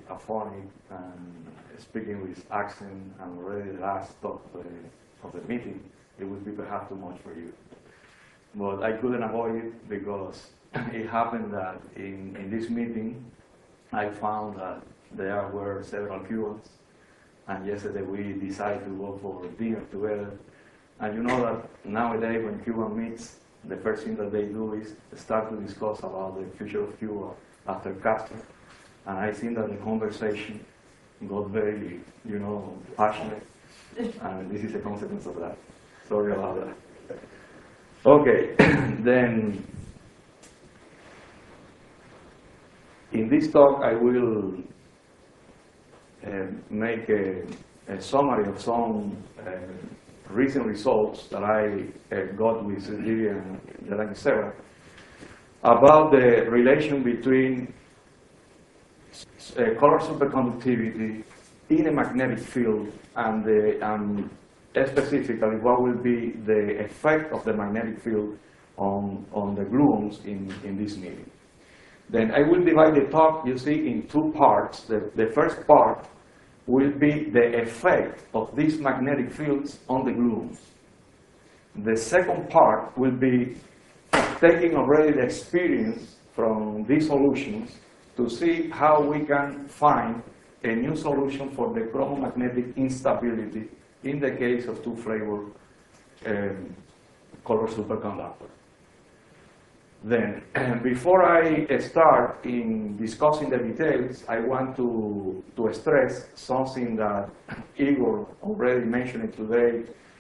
aphonic and speaking with accent and already the last talk of the meeting, it would be perhaps too much for you. But I couldn't avoid it because it happened that in this meeting, I found that there were several Cubans, and yesterday we decided to go for dinner together. And you know that nowadays when Cuba meets, the first thing that they do is start to discuss about the future of Cuba after Castro. And I think that the conversation got very, passionate, and this is a consequence of that. Sorry about that. Okay, then in this talk I will make a summary of some recent results that I got with Vivian Serra about the relation between color superconductivity in a magnetic field and specifically what will be the effect of the magnetic field on the gluons in this meeting. Then I will divide the talk, you see, in two parts. The first part will be the effect of these magnetic fields on the gluons. The second part will be taking already the experience from these solutions to see how we can find a new solution for the chromomagnetic instability in the case of two-flavor color superconductor. Then, before I start in discussing the details, I want to stress something that Igor already mentioned today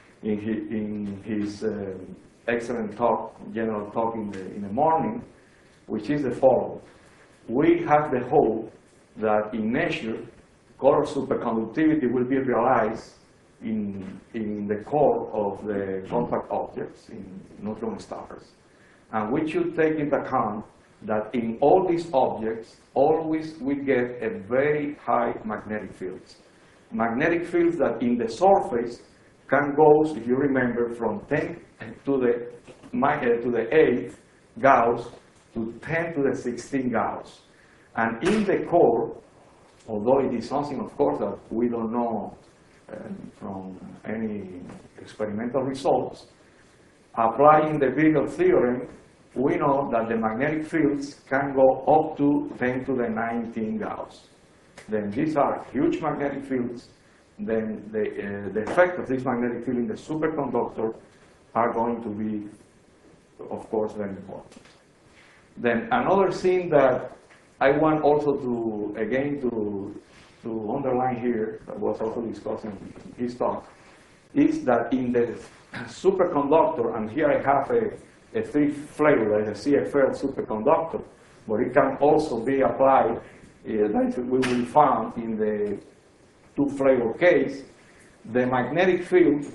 in his excellent talk, general talk in the morning, which is the following. We have the hope that in nature, color superconductivity will be realized in the core of the compact objects, in neutron stars. And we should take into account that in all these objects, always we get a very high magnetic fields. Magnetic fields that in the surface can go, if you remember, from 10 to the 8 Gauss to 10 to the 16 Gauss. And in the core, although it is something, of course, that we don't know from any experimental results, applying the Beagle theorem, we know that the magnetic fields can go up to 10 to the 19 Gauss. Then these are huge magnetic fields. Then the effect of this magnetic field in the superconductor are going to be, of course, very important. Then another thing that I want also to, again, to underline here, that was also discussed in his talk, is that in the superconductor, and here I have a three-flavor, a CFL superconductor, but it can also be applied, that we will find in the two-flavor case. The magnetic field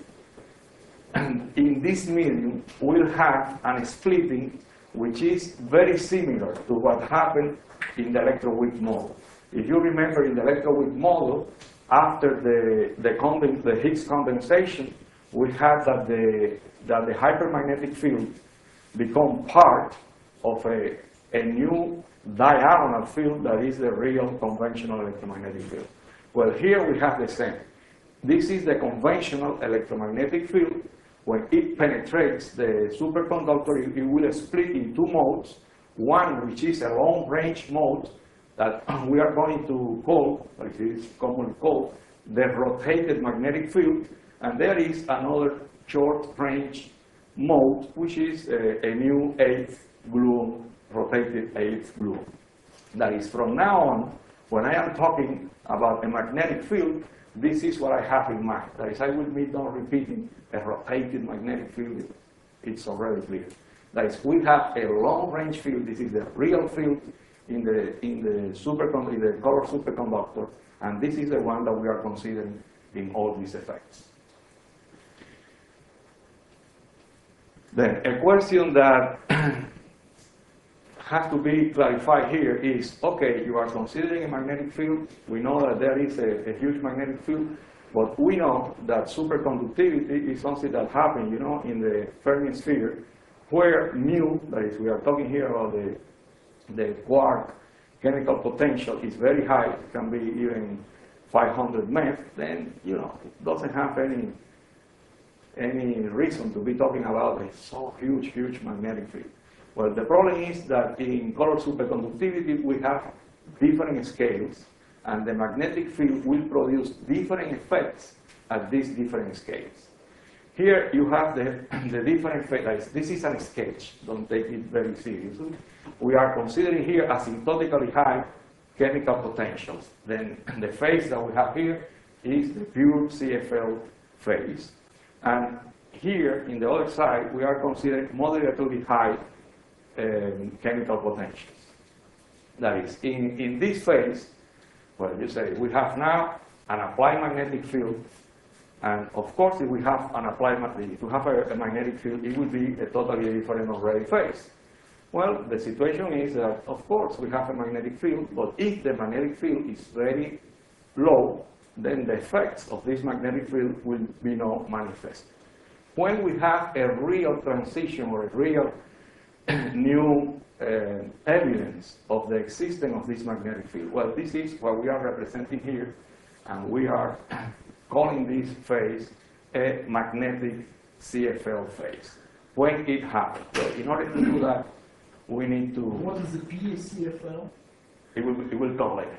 in this medium will have a splitting which is very similar to what happened in the electroweak model. If you remember in the electroweak model, after the Higgs condensation, we have that the hypermagnetic field become part of a new diagonal field that is the real conventional electromagnetic field. Well, here we have the same. This is the conventional electromagnetic field. When it penetrates the superconductor, it will split in two modes. One, which is a long-range mode that we are going to call, like it is commonly called, the rotated magnetic field. And there is another short-range mode, which is a new 8th gluon, rotated 8th gluon. That is, from now on, when I am talking about a magnetic field, this is what I have in mind. That is, I will be done repeating a rotated magnetic field. It's already clear. That is, we have a long-range field. This is the real field in the color superconductor, and this is the one that we are considering in all these effects. Then a question that has to be clarified here is, okay, you are considering a magnetic field. We know that there is a huge magnetic field, but we know that superconductivity is something that happens, in the Fermi sphere, where mu, that is, we are talking here about the quark chemical potential is very high, it can be even 500 MeV, then it doesn't have any reason to be talking about a so huge magnetic field. Well, the problem is that in color superconductivity we have different scales, and the magnetic field will produce different effects at these different scales. Here you have the different effects. This is a sketch, don't take it very seriously. We are considering here asymptotically high chemical potentials. Then the phase that we have here is the pure CFL phase. And here, in the other side, we are considering moderately high chemical potentials. That is, in this phase, well, you say, we have now an applied magnetic field, and of course, if we have an applied if we have a magnetic field, it will be a totally different already phase. Well, the situation is that, of course, we have a magnetic field, but if the magnetic field is very low, then the effects of this magnetic field will be not manifest. When we have a real transition or a real new evidence of the existence of this magnetic field, well, this is what we are representing here, and we are calling this phase a magnetic CFL phase. When it happens, well, in order to do that, we need to... What is the PCFL? It will come later.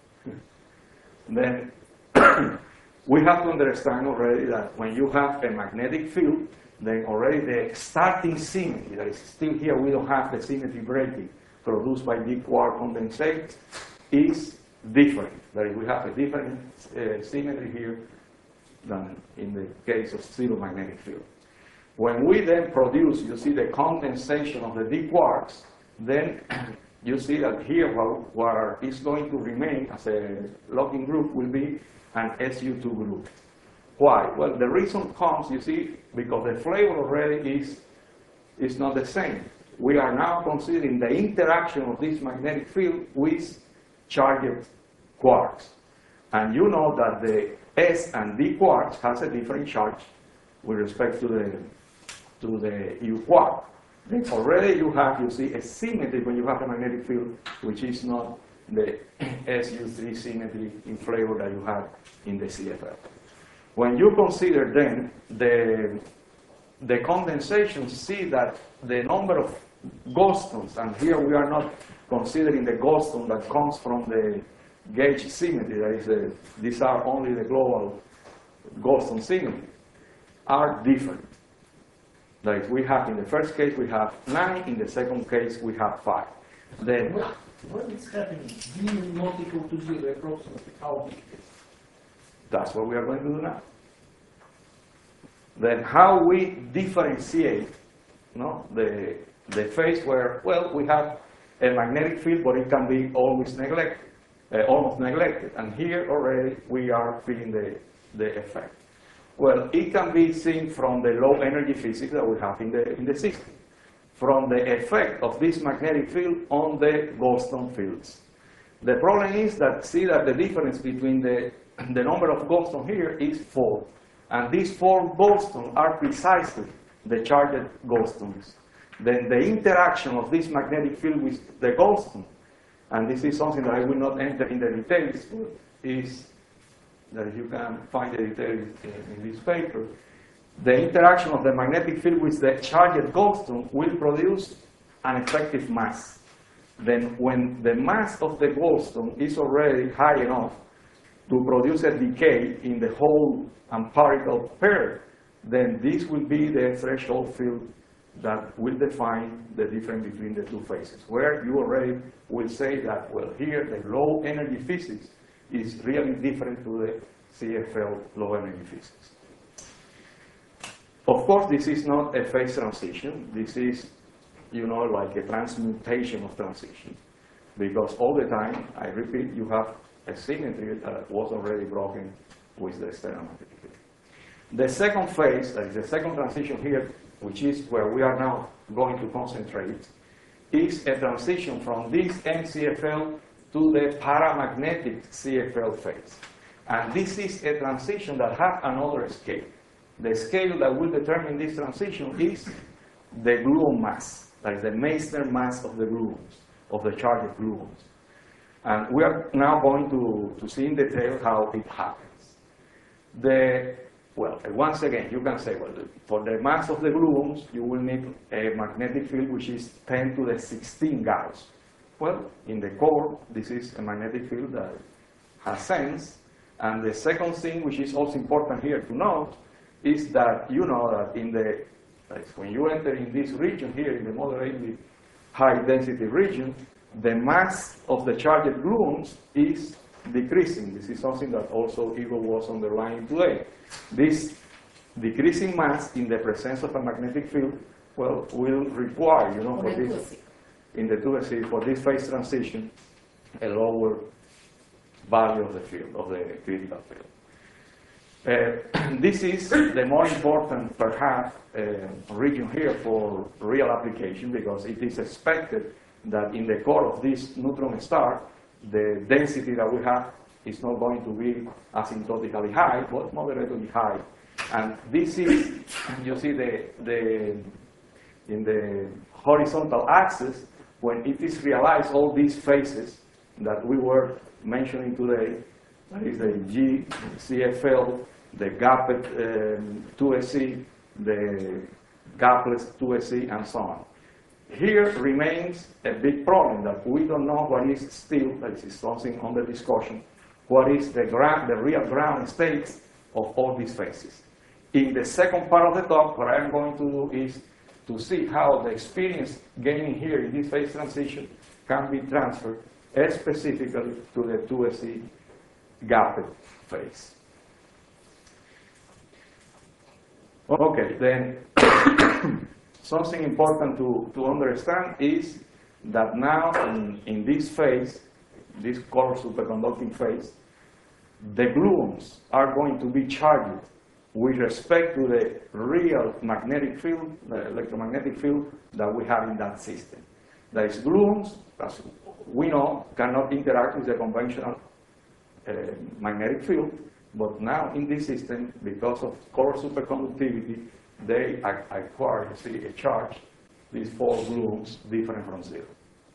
Then we have to understand already that when you have a magnetic field, then already the starting symmetry that is still here, we don't have the symmetry breaking produced by deep quark condensate, is different. That is, we have a different symmetry here than in the case of zero magnetic field. When we then produce, you see the condensation of the deep quarks, then you see that here what is going to remain as a locking group will be an SU2 group. Why? Well, the reason comes, you see, because the flavor already is not the same. We are now considering the interaction of this magnetic field with charged quarks. And you know that the S and D quarks has a different charge with respect to the U quark. Then already you have, you see, a symmetry when you have a magnetic field, which is not the SU3 symmetry in flavor that you have in the CFL. When you consider then the condensation, see that the number of Goldstones, and here we are not considering the Goldstone that comes from the gauge symmetry, that is these are only the global Goldstone symmetry, are different. That is, we have in the first case we have 9, in the second case we have 5. Then what is happening? D is not equal to 0 approximately. How big is it? That's what we are going to do now. Then how we differentiate the phase where, well, we have a magnetic field, but it can be always neglected, almost neglected. And here already we are feeling the effect. Well, it can be seen from the low energy physics that we have in the system, from the effect of this magnetic field on the Goldstone fields. The problem is that, see that the difference between the number of Goldstone here is 4. And these 4 Goldstones are precisely the charged Goldstones. Then the interaction of this magnetic field with the Goldstone, and this is something that I will not enter in the details, is that you can find the details in this paper. The interaction of the magnetic field with the charged Goldstone will produce an effective mass. Then when the mass of the Goldstone is already high enough to produce a decay in the whole and particle pair, then this will be the threshold field that will define the difference between the two phases, where you already will say that, well, here the low energy physics is really different to the CFL low energy physics. Of course, this is not a phase transition. This is, like a transmutation of transition. Because all the time, I repeat, you have a symmetry that was already broken with the external magnetic field. The second phase, that is the second transition here, which is where we are now going to concentrate, is a transition from this MCFL to the paramagnetic CFL phase. And this is a transition that has another scale. The scale that will determine this transition is the gluon mass, that is the Meissner mass of the gluons, of the charged gluons. And we are now going to see in detail how it happens. Well, once again, you can say, well, for the mass of the gluons, you will need a magnetic field which is 10 to the 16 Gauss. Well, in the core, this is a magnetic field that has sense. And the second thing, which is also important here to note, is that you know that when you enter in this region here, in the moderately high density region, the mass of the charged gluons is decreasing. This is something that also Igor was underlining today. This decreasing mass in the presence of a magnetic field, well, will require, for this, in the 2SE, for this phase transition, a lower value of the field, of the critical field. This is the more important, perhaps, region here for real application, because it is expected that in the core of this neutron star, the density that we have is not going to be asymptotically high, but moderately high. And this is, you see in the horizontal axis, when it is realized, all these phases that we were mentioning today, that is the GCFL, the gapped 2SE, the gapless 2SE, and so on. Here remains a big problem that we don't know what is still, that is something under discussion, what is the real ground state of all these phases. In the second part of the talk, what I'm going to do is to see how the experience gaining here in this phase transition can be transferred specifically to the 2SE gapped phase. Okay, then something important to understand is that now in this phase, this color superconducting phase, the gluons are going to be charged with respect to the real magnetic field, the electromagnetic field that we have in that system. That is, gluons, as we know, cannot interact with the conventional magnetic field, but now in this system, because of color superconductivity, they acquire, you see, a charge, these 4 gluons different from 0.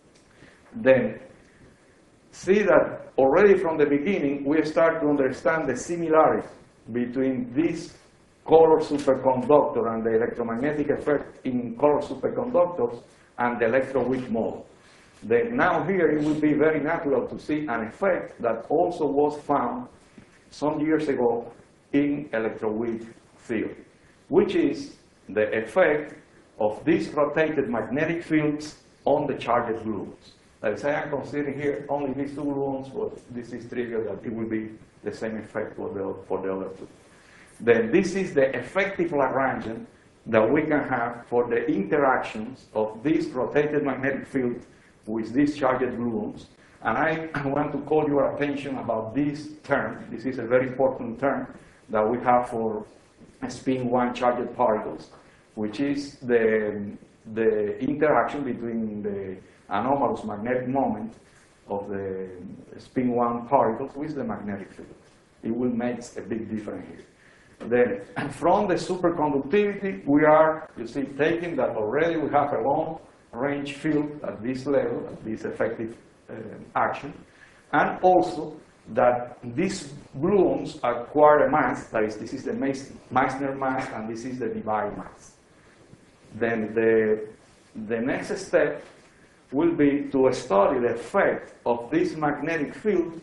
Then, see that already from the beginning, we start to understand the similarity between this color superconductor and the electromagnetic effect in color superconductors and the electroweak model. Then now here it would be very natural to see an effect that also was found some years ago in electroweak theory, which is the effect of these rotated magnetic fields on the charged gluons. Let's say I'm considering here only these 2 gluons, but this is trivial that it will be the same effect for the other 2. Then this is the effective Lagrangian that we can have for the interactions of this rotated magnetic field with these charged gluons. And I want to call your attention about this term. This is a very important term that we have for spin 1 charged particles, which is the interaction between the anomalous magnetic moment of the spin 1 particles with the magnetic field. It will make a big difference here. Then from the superconductivity, we are, you see, taking that already we have a long range field at this level, at this effective action, and also that these gluons acquire a mass, that is, this is the Meissner mass and this is the Debye mass. Then the next step will be to study the effect of this magnetic field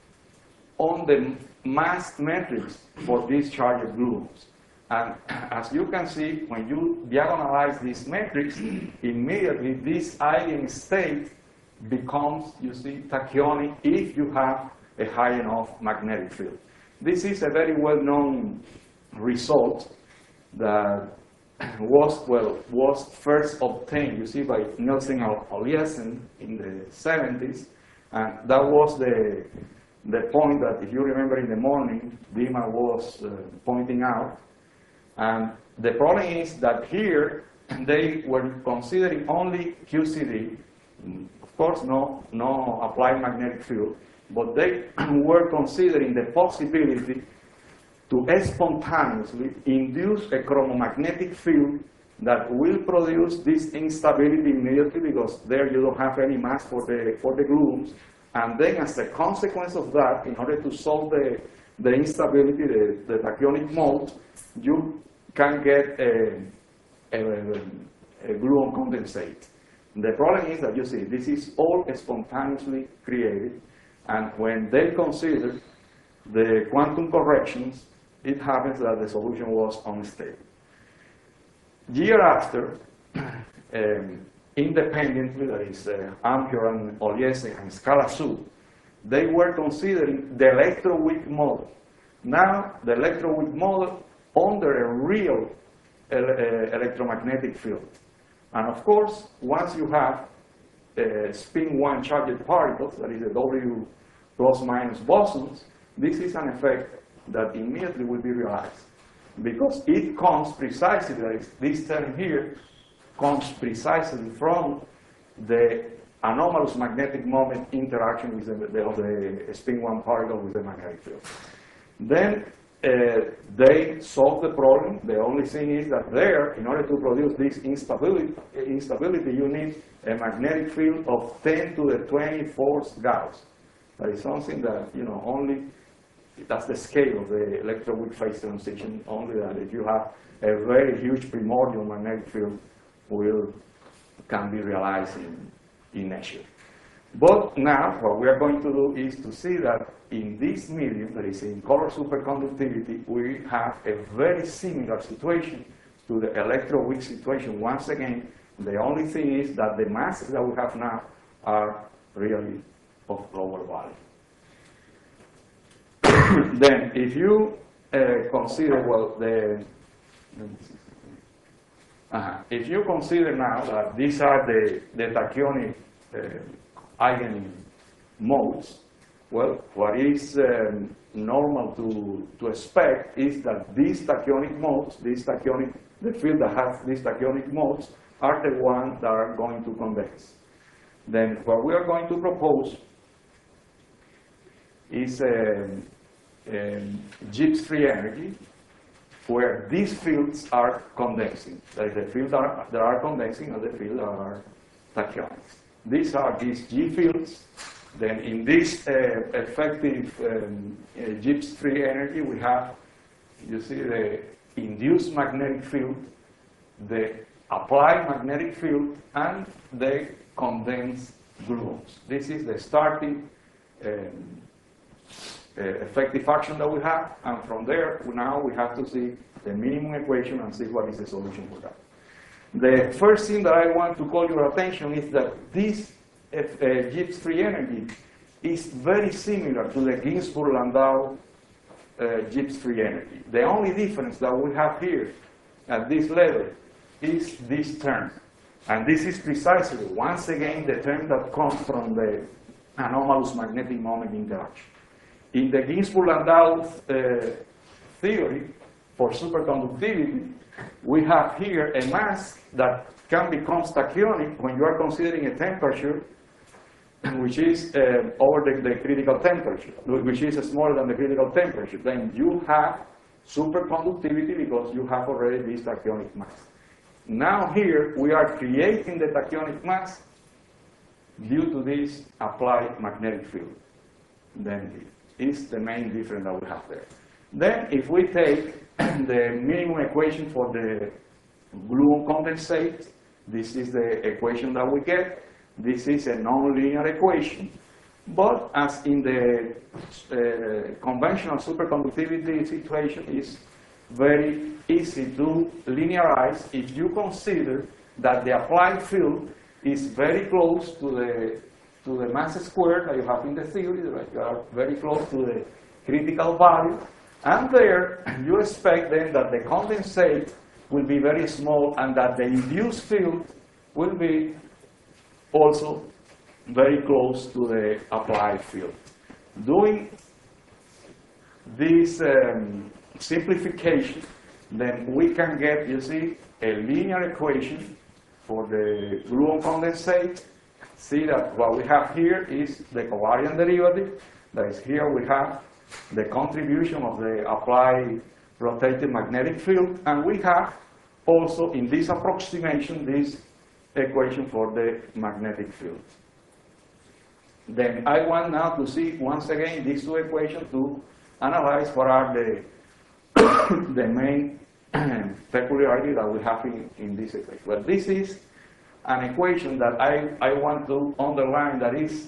on the mass metrics for these charged gluons. And as you can see, when you diagonalize these metrics, immediately this eigenstate becomes, you see, tachyonic if you have a high enough magnetic field. This is a very well-known result that was first obtained, you see, by Nielsen and Oliesen in the 70s, and that was the point that, if you remember in the morning, Dima was pointing out. And the problem is that here they were considering only QCD, of course no applied magnetic field, but they were considering the possibility to spontaneously induce a chromomagnetic field that will produce this instability immediately, because there you don't have any mass for the gluons, And then as a consequence of that, in order to solve the instability, the tachyonic mode, you can get a gluon condensate. The problem is that, you see, this is all spontaneously created, and when they consider the quantum corrections, it happens that the solution was unstable. Year after, independently, that is Ampere and Oliesen and Scala-Su, they were considering the electroweak model. Now, the electroweak model under a real electromagnetic field. And of course, once you have spin 1 charged particles, that is the W plus minus bosons, this is an effect that immediately will be realized. Because it comes precisely, that is, this term here comes precisely from the anomalous magnetic moment interaction with the spin 1 particle with the magnetic field. Then they solve the problem. The only thing is that there, in order to produce this instability, you need a magnetic field of 10 to the 24th Gauss. That is something that, you know, only, that's the scale of the electroweak phase transition, only that if you have a very huge primordial magnetic field can be realized in nature. But now, what we are going to do is to see that in this medium, that is in color superconductivity, we have a very similar situation to the electroweak situation. Once again, the only thing is that the masses that we have now are really of lower value. Then, if you consider, well, if you consider now that these are the tachyonic eigen modes, well, what is normal to expect is that these tachyonic modes, the field that has these tachyonic modes, are the ones that are going to condense. Then what we are going to propose is Gibbs free energy, where these fields are condensing. That is, the fields that are condensing are the fields that are tachyonic. These are these G fields. Then in this effective Gibbs free energy, we have, you see, the induced magnetic field, the applied magnetic field, and the condensed gluons. This is the starting effective action that we have, and from there, now we have to see the minimum equation and see what is the solution for that. The first thing that I want to call your attention is that this Gibbs free energy is very similar to the Ginzburg-Landau Gibbs free energy. The only difference that we have here at this level is this term. And this is precisely, once again, the term that comes from the anomalous magnetic moment interaction. In the Ginzburg-Landau theory for superconductivity, we have here a mass that can become tachyonic when you are considering a temperature which is over the critical temperature, which is smaller than the critical temperature. Then you have superconductivity because you have already this tachyonic mass. Now here we are creating the tachyonic mass due to this applied magnetic field. Then is the main difference that we have there. Then if we take the minimum equation for the gluon condensate, this is the equation that we get. This is a nonlinear equation. But as in the conventional superconductivity situation, is very easy to linearize if you consider that the applied field is very close to the mass squared that you have in the theory, right? You are very close to the critical value. And there, you expect then that the condensate will be very small and that the induced field will be also very close to the applied field. Doing this simplification, then we can get, you see, a linear equation for the gluon condensate. See that what we have here is the covariant derivative. That is, here we have the contribution of the applied rotated magnetic field, and we have also in this approximation this equation for the magnetic field. Then I want now to see, once again, these two equations to analyze what are the main peculiarities that we have in this equation. Well, this is an equation that I want to underline that is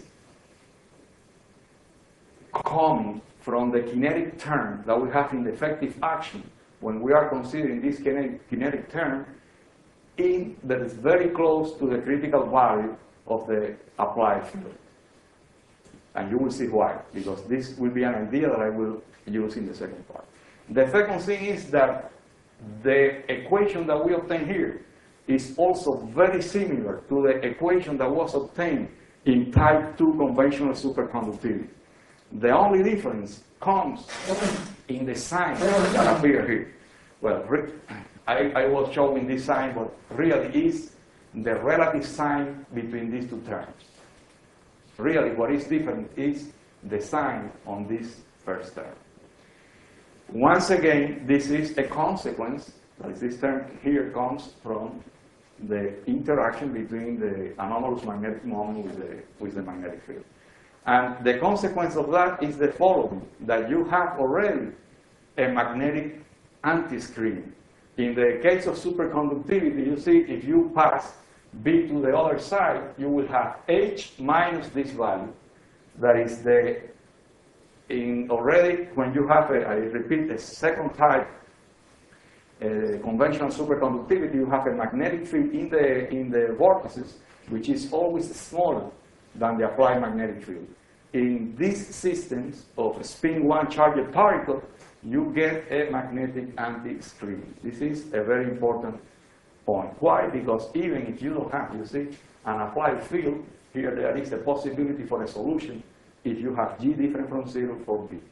coming from the kinetic term that we have in the effective action when we are considering this kinetic term that is very close to the critical value of the applied field. And you will see why, because this will be an idea that I will use in the second part. The second thing is that the equation that we obtain here is also very similar to the equation that was obtained in type 2 conventional superconductivity. The only difference comes in the sign that appear here. Well, I was showing this sign, but really is the relative sign between these two terms. Really, what is different is the sign on this first term. Once again, this is a consequence, as this term here comes from the interaction between the anomalous magnetic moment with the magnetic field. And the consequence of that is the following, that you have already a magnetic anti-screen. In the case of superconductivity, you see, if you pass B to the other side, you will have H minus this value. That is already when you have I repeat, a second type conventional superconductivity, you have a magnetic field in the vortices, which is always smaller than the applied magnetic field. In these systems of spin 1 charged particle, you get a magnetic anti-screen. This is a very important point. Why? Because even if you don't have, you see, an applied field, here there is a possibility for a solution if you have G different from 0 for B.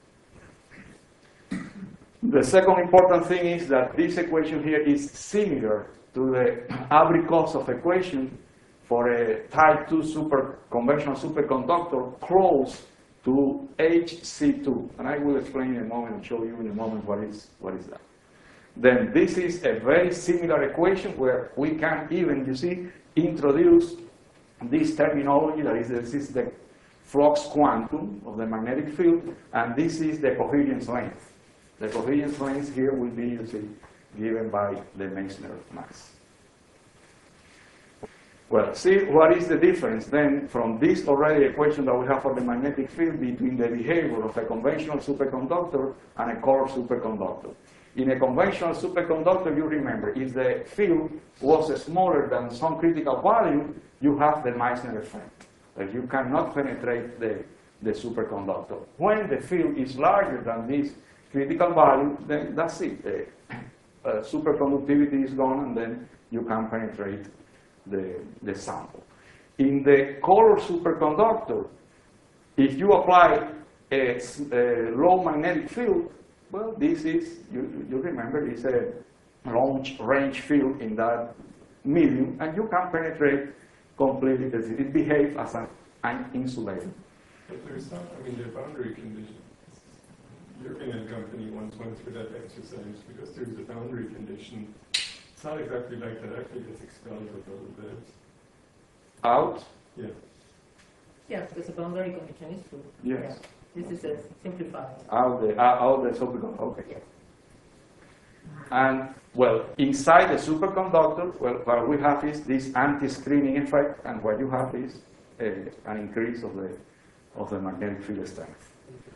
The second important thing is that this equation here is similar to the Abrikosov equation for a type 2 conventional superconductor close to HC2. And I will explain in a moment and show you in a moment what is that. Then this is a very similar equation where we can even, you see, introduce this terminology, that is, this is the flux quantum of the magnetic field, and this is the coherence length. The coherence length here will be, you see, given by the Meissner mass. Well, see what is the difference then from this already equation that we have for the magnetic field between the behavior of a conventional superconductor and a color superconductor. In a conventional superconductor, you remember, if the field was smaller than some critical value, you have the Meissner effect. That you cannot penetrate the superconductor. When the field is larger than this critical value, then that's it. The superconductivity is gone, and then you can penetrate the sample. In the color superconductor, if you apply a low magnetic field, well, this is, you remember, it's a long range field in that medium, and you can penetrate completely. It behaves as an insulator. But there's not, I mean, the boundary condition. European company once went through that exercise because there's a boundary condition. It's not exactly like that. Actually gets expelled with those bits. Out? Yeah. Yes, because the boundary condition is true. Yes. Yeah. This is a simplified. Out the superconductor. Okay. Yes. And, well, inside the superconductor, well, what we have is this anti-screening effect, and what you have is an increase of the magnetic field strength.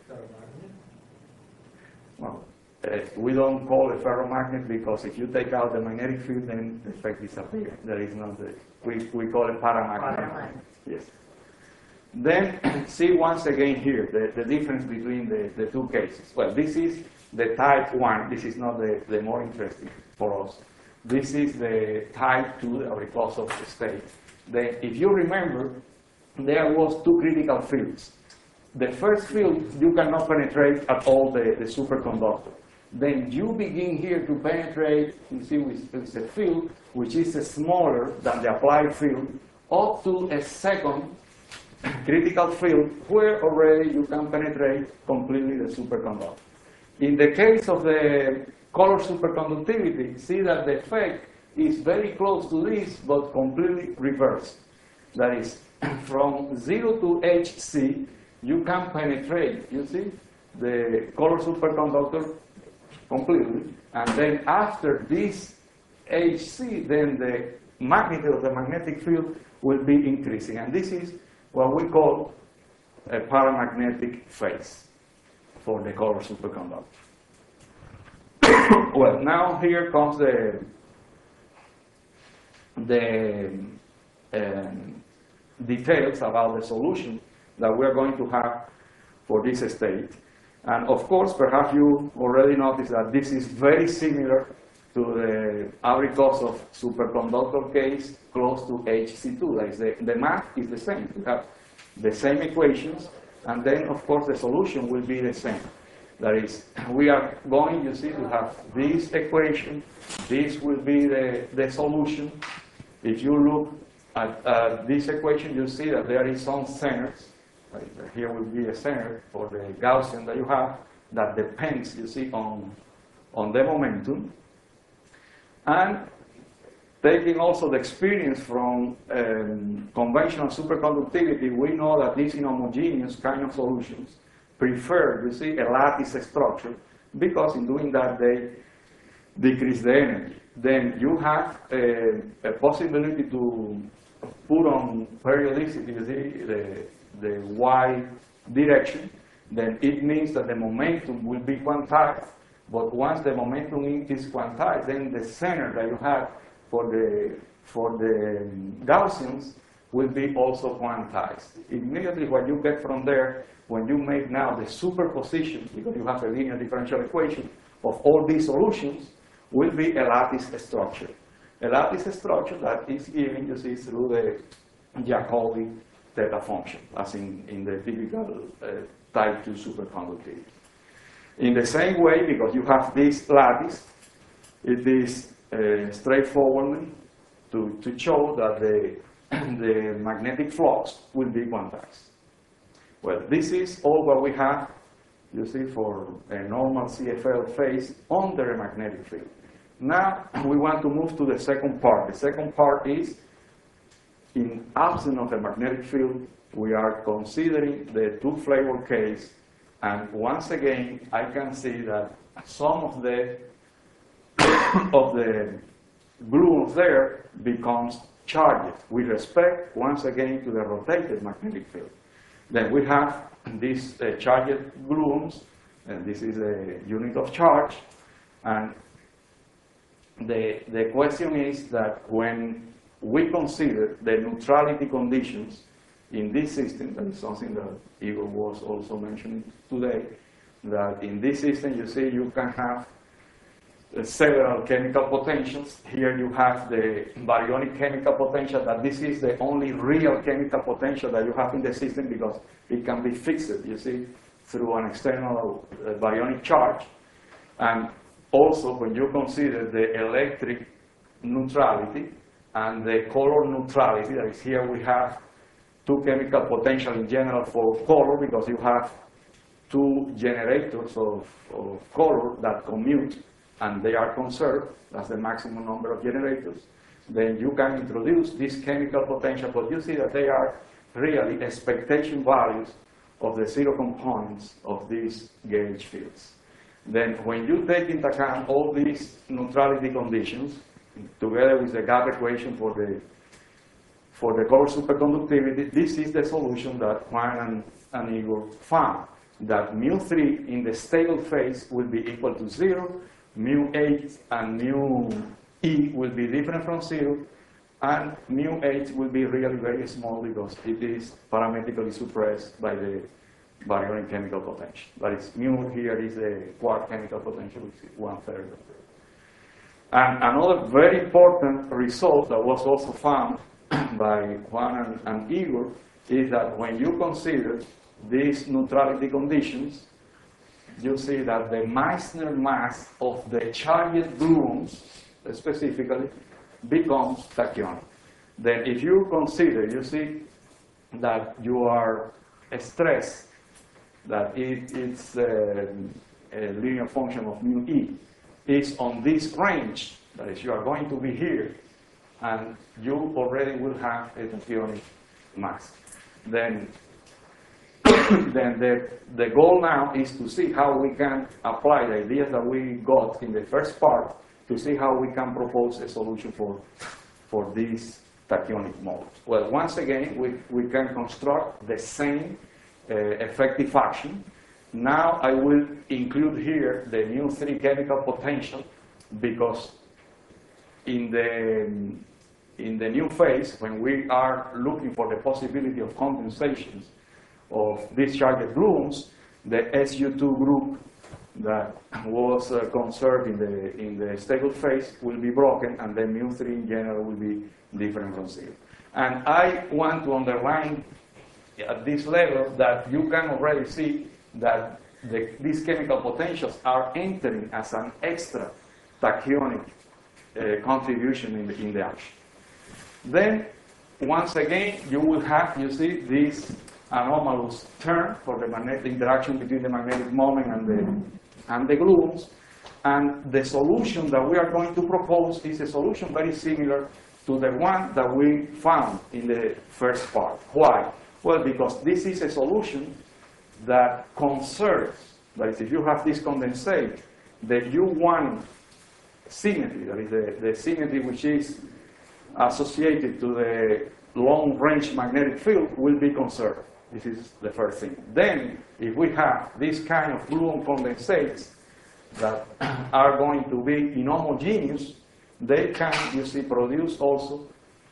Well, we don't call it ferromagnet because if you take out the magnetic field, then the effect disappears. There is not we call it paramagnet. Yes. Then see once again here the difference between the two cases. Well, this is the type 1. This is not the more interesting for us. This is the type 2, the Abrikosov state. Then, if you remember, there was two critical fields. The first field, you cannot penetrate at all the superconductor. Then you begin here to penetrate, you see, with a field which is smaller than the applied field, up to a second critical field where already you can penetrate completely the superconductor. In the case of the color superconductivity, see that the effect is very close to this, but completely reversed. That is, from 0 to HC, you can penetrate, you see, the color superconductor completely. And then after this HC, then the magnitude of the magnetic field will be increasing. And this is what we call a paramagnetic phase for the color superconductor. Well, now here comes the details about the solution that we're going to have for this state. And of course, perhaps you already noticed that this is very similar to the Abrikosov superconductor case close to HC2. That is, the math is the same. We have the same equations, and then of course the solution will be the same. That is, we are going, you see, to have this equation. This will be the solution. If you look at this equation, you see that there is some centers. Right? Here will be a center for the Gaussian that you have that depends, you see, on the momentum. And taking also the experience from conventional superconductivity, we know that these inhomogeneous kind of solutions prefer, you see, a lattice structure, because in doing that they decrease the energy. Then you have a possibility to put on periodicity, you see, the y direction. Then it means that the momentum will be quantized. But once the momentum is quantized, then the center that you have for the Gaussians will be also quantized. Immediately what you get from there, when you make now the superposition, because you have a linear differential equation of all these solutions, will be a lattice structure. A lattice structure that is given, you see, through the Jacobi theta function, as in the typical type 2 superconductivity. In the same way, because you have this lattice, it is straightforward to show that the magnetic flux will be quantized. Well, this is all what we have, you see, for a normal CFL phase under a magnetic field. Now, we want to move to the second part. The second part is, in absence of a magnetic field, we are considering the two-flavor case. And once again, I can see that some of the gluons there becomes charged with respect, once again, to the rotated magnetic field. Then we have these charged gluons, and this is a unit of charge. And the question is that when we consider the neutrality conditions in this system, that is something that Igor was also mentioning today, that in this system, you see, you can have several chemical potentials. Here you have the baryonic chemical potential, that this is the only real chemical potential that you have in the system, because it can be fixed, you see, through an external baryonic charge. And also, when you consider the electric neutrality and the color neutrality, that is, here we have two chemical potential in general for color, because you have two generators of color that commute and they are conserved. That's the maximum number of generators. Then you can introduce this chemical potential, but you see that they are really expectation values of the zero components of these gauge fields. Then when you take into account all these neutrality conditions, together with the gap equation for the color superconductivity, this is the solution that Juan and Igor found, that mu3 in the stable phase will be equal to 0, mu8 and mu-e will be different from 0, and mu8 will be really very small because it is parametrically suppressed by the baryonic chemical potential. That is, mu here is the quark chemical potential, which is 1/3 of it. And another very important result that was also found by Juan and Igor is that when you consider these neutrality conditions, you see that the Meissner mass of the charged gluons specifically becomes tachyonic. Then if you consider, you see that you are stressed, that it's a linear function of mu-e, is on this range, that is, you are going to be here, and you already will have a tachyonic mass. Then the goal now is to see how we can apply the ideas that we got in the first part to see how we can propose a solution for these tachyonic modes. Well, once again, we can construct the same effective action. Now I will include here the mu3 chemical potential because in the new phase, when we are looking for the possibility of condensations of discharged gluons, the SU2 group that was conserved in the stable phase will be broken, and then mu3 in general will be different from zero. And I want to underline at this level that you can already see that these chemical potentials are entering as an extra tachyonic contribution in the action. Then, once again, you will have, you see, this anomalous term for the magnetic interaction between the magnetic moment and the gluons. And the solution that we are going to propose is a solution very similar to the one that we found in the first part. Why? Well, because this is a solution that conserves, that is, if you have this condensate, the U1 symmetry, that is the symmetry which is associated to the long-range magnetic field, will be conserved. This is the first thing. Then, if we have this kind of gluon condensates that are going to be inhomogeneous, they can, you see, produce also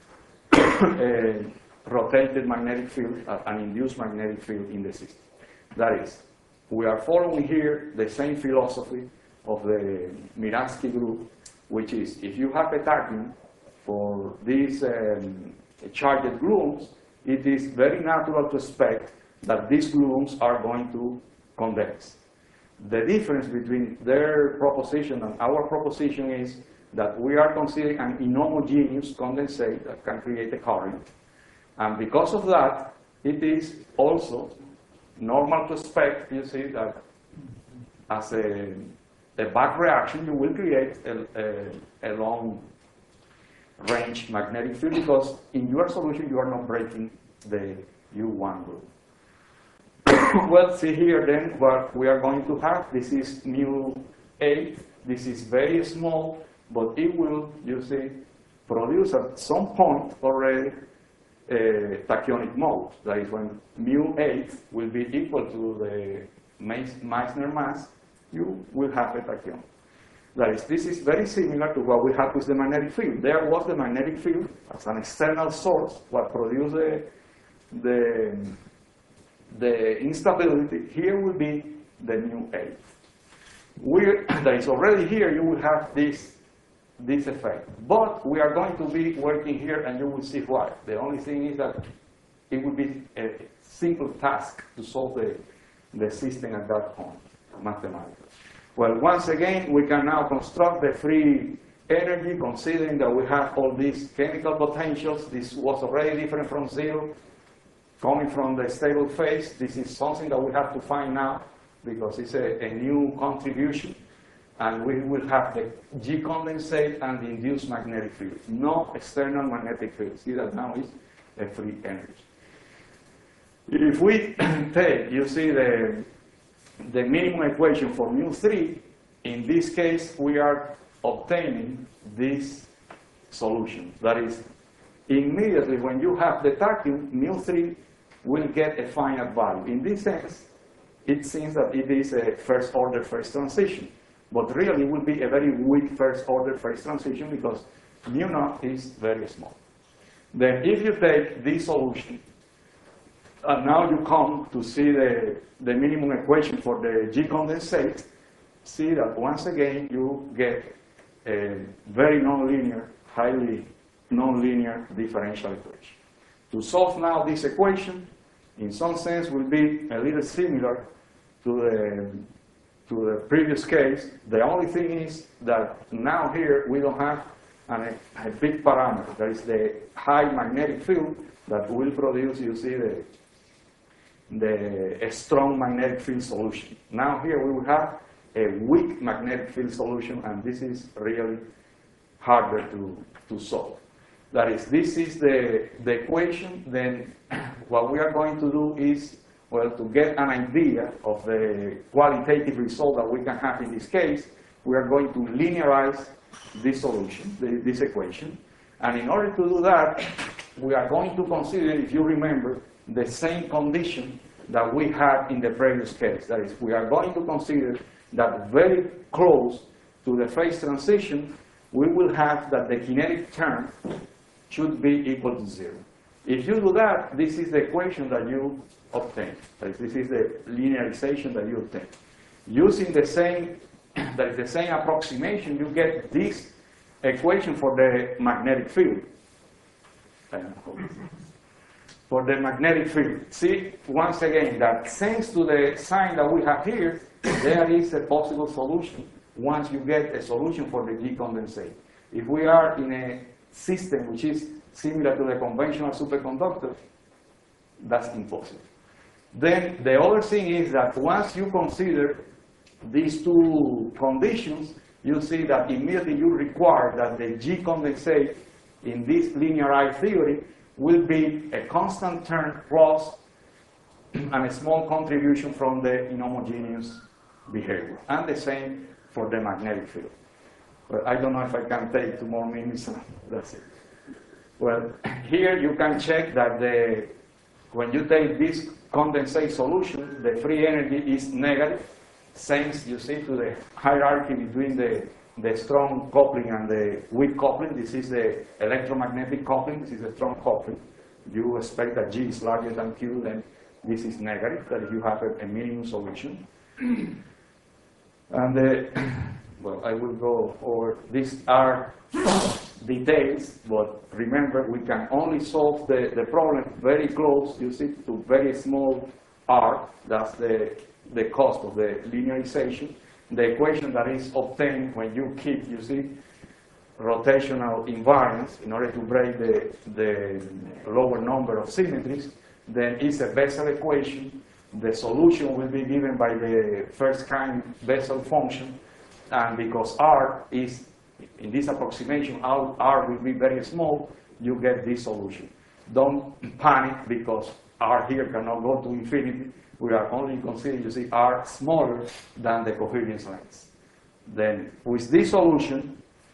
a rotated magnetic field, an induced magnetic field in the system. That is, we are following here the same philosophy of the Miransky group, which is, if you have a tachyon for these charged gluons, it is very natural to expect that these gluons are going to condense. The difference between their proposition and our proposition is that we are considering an inhomogeneous condensate that can create a current. And because of that, it is also normal to expect, you see, that as a back reaction, you will create a long-range magnetic field because in your solution, you are not breaking the U1 group. Well, see here then what we are going to have. This is mu8. This is very small, but it will, you see, produce at some point already a tachyonic mode. That is, when mu8 will be equal to the Meissner mass, you will have a tachyon. That is, this is very similar to what we have with the magnetic field. There was the magnetic field as an external source, what produced the instability. Here will be the mu8. That is already here, you will have this effect. But we are going to be working here, and you will see why. The only thing is that it would be a simple task to solve the system at that point, mathematically. Well, once again, we can now construct the free energy, considering that we have all these chemical potentials. This was already different from zero. Coming from the stable phase, this is something that we have to find now, because it's a new contribution. And we will have the G condensate and the induced magnetic field. No external magnetic field. See that now is a free energy. If we take, you see, the minimum equation for mu3, in this case, we are obtaining this solution. That is, immediately when you have the tachyon, mu3 will get a finite value. In this sense, it seems that it is a first-order phase transition. But really, it will be a very weak first-order phase transition because mu0 is very small. Then if you take this solution, and now you come to see the minimum equation for the G condensate, see that once again you get a very nonlinear, highly nonlinear differential equation. To solve now this equation, in some sense, will be a little similar to the previous case. The only thing is that now here we don't have a big parameter. That is the high magnetic field that will produce, you see, a strong magnetic field solution. Now here we will have a weak magnetic field solution, and this is really harder to solve. That is, this is the equation. Then what we are going to do is, well, to get an idea of the qualitative result that we can have in this case, we are going to linearize this solution, this equation. And in order to do that, we are going to consider, if you remember, the same condition that we had in the previous case. That is, we are going to consider that very close to the phase transition, we will have that the kinetic term should be equal to 0. If you do that, this is the equation that you obtain. That is, this is the linearization that you obtain. Using the same, that is the same approximation, you get this equation for the magnetic field. For the magnetic field. See, once again, that thanks to the sign that we have here, there is a possible solution once you get a solution for the G condensate. If we are in a system which is similar to the conventional superconductor, that's impossible. Then the other thing is that once you consider these two conditions, you see that immediately you require that the G condensate in this linearized theory will be a constant term plus and a small contribution from the inhomogeneous behavior. And the same for the magnetic field. Well, I don't know if I can take 2 more minutes. That's it. Well, here you can check that when you take this condensate solution, the free energy is negative, thanks, you see, to the hierarchy between the strong coupling and the weak coupling. This is the electromagnetic coupling. This is a strong coupling. You expect that G is larger than Q, then this is negative, that you have a minimum solution. And well, I will go over, these are details, but remember, we can only solve the problem very close, you see, to very small r. That's the cost of the linearization. The equation that is obtained when you keep, you see, rotational invariance in order to break the lower number of symmetries, then it's a Bessel equation. The solution will be given by the first kind Bessel function, and because r is, in this approximation, r will be very small, you get this solution. Don't panic, because r here cannot go to infinity. We are only considering, you see, r smaller than the coherence length. Then, with this solution,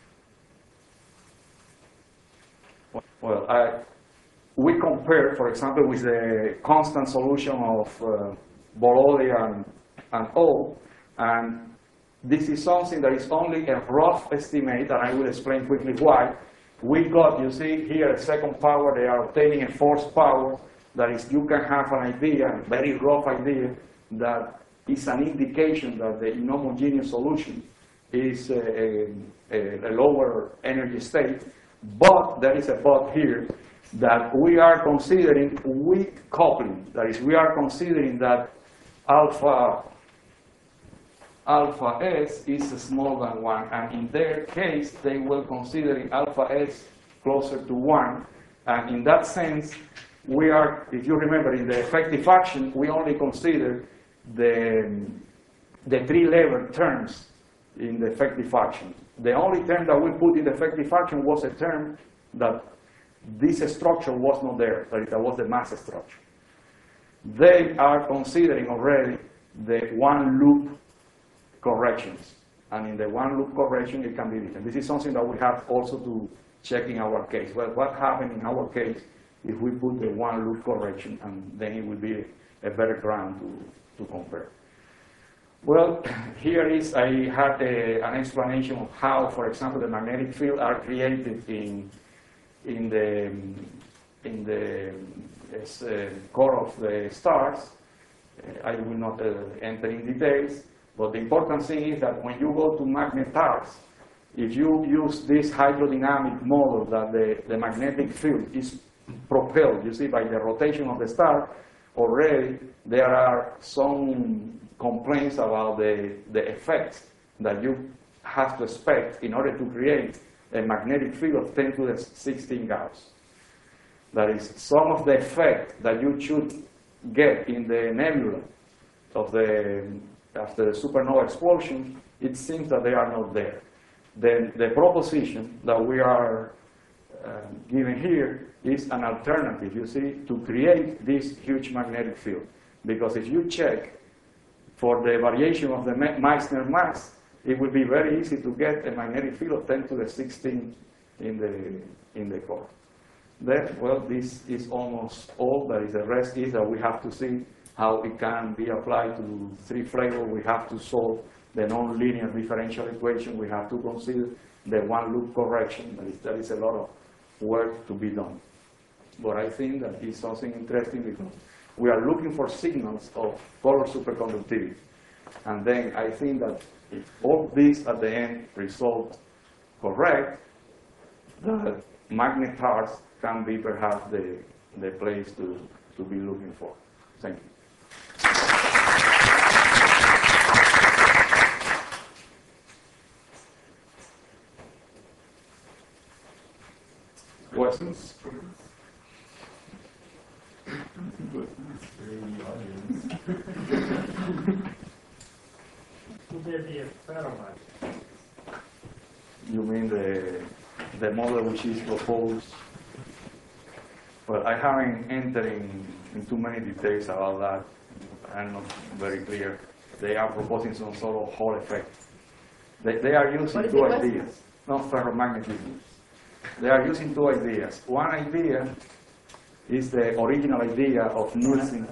well, we compare, for example, with the constant solution of Borodi and O, and this is something that is only a rough estimate, and I will explain quickly why. We got, you see here, a second power. They are obtaining a forced power. That is, you can have an idea, a very rough idea, that is an indication that the inhomogeneous solution is a lower energy state. But there is a but here, that we are considering weak coupling. That is, we are considering that alpha s is smaller than 1, and in their case, they will consider alpha s closer to 1, and in that sense, we are, if you remember, in the effective action, we only consider the 3-level terms in the effective action. The only term that we put in the effective action was a term that this structure was not there, that was the mass structure. They are considering already the one-loop corrections. And in the one-loop correction, it can be different. This is something that we have also to check in our case. Well, what happened in our case if we put the one-loop correction, and then it will be a better ground to compare. Well, here is, I had an explanation of how, for example, the magnetic field are created in the core of the stars. I will not enter in details, but the important thing is that when you go to magnetars, if you use this hydrodynamic model that the magnetic field is propelled, you see, by the rotation of the star, already there are some complaints about the effects that you have to expect in order to create a magnetic field of 10 to the 16 Gauss. That is, some of the effect that you should get in the nebula after the supernova explosion, it seems that they are not there. Then the proposition that we are given here is an alternative, you see, to create this huge magnetic field. Because if you check for the variation of the Meissner mass, it would be very easy to get a magnetic field of 10 to the 16 in the core. Then, well, this is almost all. That is, the rest is that we have to see how it can be applied to three flavors. We have to solve the nonlinear differential equation. We have to consider the one-loop correction. There is a lot of work to be done. But I think that is something interesting because we are looking for signals of color superconductivity. And then I think that if all these at the end result correct, the magnet hearts can be perhaps the place to be looking for. Thank you. Questions? Would there be a ferromagnet? You mean the model which is proposed? Well, I haven't entered in too many details about that. I'm not very clear. They are proposing some sort of Hall effect. They are using What is two it? ideas, not ferromagnetism. They are using two ideas. One idea is the original idea of Nielsen,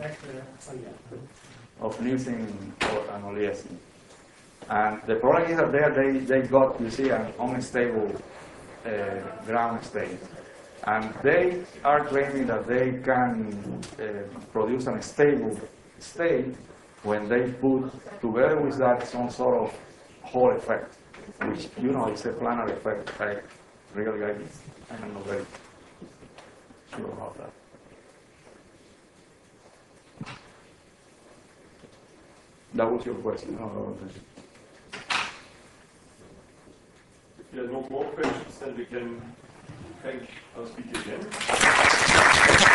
and Oliesin. And the problem is that there they got, you see, an unstable ground state. And they are claiming that they can produce a stable state when they put together with that some sort of Hall effect, which, you know, is a planar effect. Really, I'm not very sure about that. That was your question. If you have no more questions, then we can thank our speaker again.